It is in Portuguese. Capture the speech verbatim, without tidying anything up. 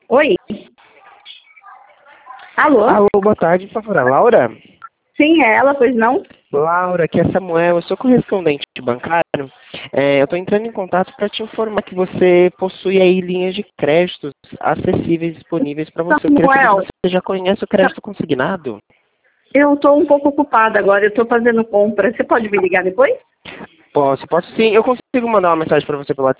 Oi? Alô? Alô, boa tarde, por favor, a Laura? Sim, é ela, pois não? Laura, aqui é Samuel, eu sou correspondente bancário. É, eu estou entrando em contato para te informar que você possui aí linhas de créditos acessíveis disponíveis para você. Eu queria saber Samuel, se você já conhece o crédito consignado. eu estou um pouco ocupada agora, eu estou fazendo compra. Você pode me ligar depois? Posso, posso sim. Eu consigo mandar uma mensagem para você pelo